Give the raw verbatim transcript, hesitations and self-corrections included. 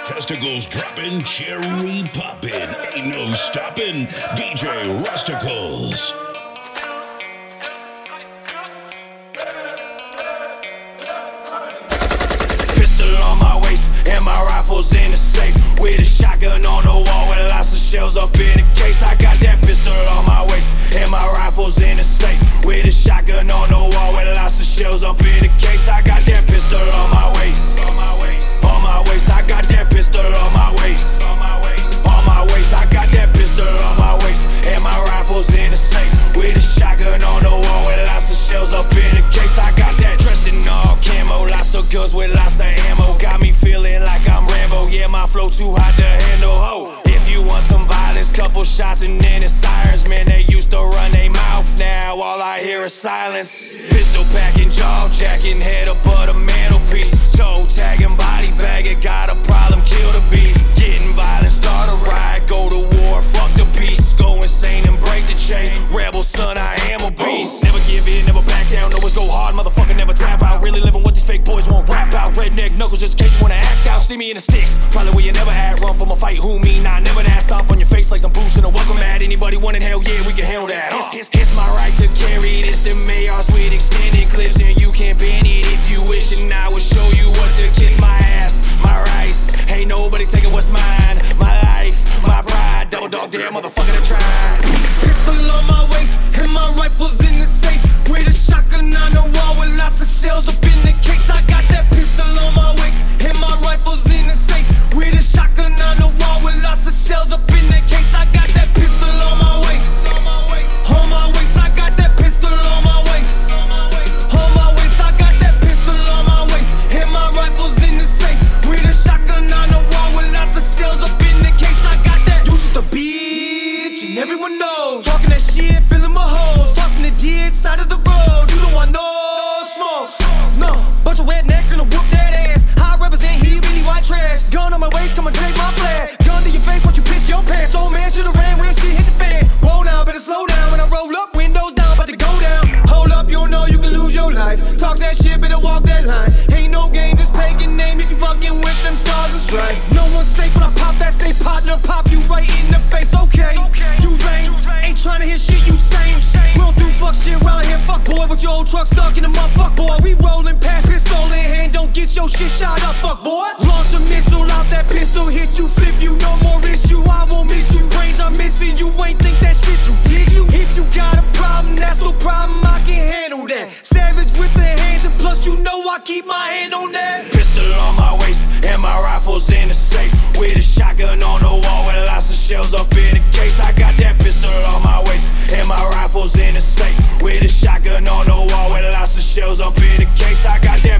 Testicles dropping, cherry popping, ain't no stopping. D J Rusticles. Pistol on my waist and my rifle's in the safe, with a shotgun on the wall with lots of shells up in the case. I got that pistol on my waist and my rifle's in the safe, with a shotgun on the wall with lots of shells up in the case. I got that pistol on my waist, on my waist, on my waist. I got that pistol on my waist, on my waist, on my waist. I got that pistol on my waist and my rifle's in the safe, with a shotgun on the wall with lots of shells up in the case. I got that dressed in all camo, lots of guns with lots of ammo. Got me feeling like I'm Rambo, yeah, my flow too hot to handle, ho. If you want some violence, couple shots and then it's sirens. Man, they used to run their mouth, now all I hear is silence. Pistol packing, jaw jacking, head up of the mantelpiece, toe tagging, body bagging, got a problem, kill the beef. Getting violent, start a riot, go to war, fuck the peace. Go insane and break the chain, rebel son, I am a beast. Never give in, never back down, always go hard, motherfucker, never tap out. Really living what these fake boys won't rap out. Redneck knuckles just in case you wanna act out. See me in the sticks, probably where you never had. Run from a fight, who me? Nah, never that. Stomp on your face like some boots and a welcome mat. Anybody wanting hell, yeah, we can handle that. Uh. It's, it's, it's my right to carry this. The mayors with extended clips, and you can't ban it if you wish. And I will show you what to kiss. My ass, my rice, ain't nobody taking what's mine. My life, my pride, double dog dare, motherfucker to try. Pistol on my waist and my rifle's in the safe, with a shotgun on the wall with lots of shells up in the case. I got that pistol on my waist and my rifle's in the safe, with a shotgun on the wall with lots of shells up in the case. I got that pistol on my waist, on my waist. I got that pistol on my waist, on my waist. I got that pistol on my waist and my rifle's in the safe, with a shotgun on the wall with lots of shells up in the case. I got that. You just a bitch and everyone knows. Talking that shit, filling my holes, tossing the dead side of the road. You don't want no smoke, no. Bunch of rednecks gonna whoop that ass. I represent hillbilly white trash. Gun on my waist, come and take my flag. Gun to your face, watch you piss your pants. Old man should've ran when shit hit the fan. Whoa now, better slow down. When I roll up, windows down, about to go down. Hold up, you don't know you can lose your life. Talk that shit, better walk that line. Ain't no game, just take a name if you fucking with them stars and stripes. No one's safe when I pop that safe partner, pop you right in the face. Okay, you lame, ain't trying to hear shit you saying. We don't do fuck shit around here, fuck boy. With your old truck stuck in the motherfuck boy. We rollin' past pistol in hand, don't get your shit shot up, fuck boy. Launch a missile out that pistol, hit you, flip you, no more issue. I won't miss you, brains are missing. You ain't think that shit you did you? If you got a problem, that's no problem, I can handle that. Savage with the hands, and plus you know I keep my hand on that. Pistol on my waist and my rifle's in the safe, with a shotgun on the wall with lots of shells up in the case. I got that pistol on my waist and my rifle's in the safe, with a shotgun on the wall with lots of shells up in the case. I got that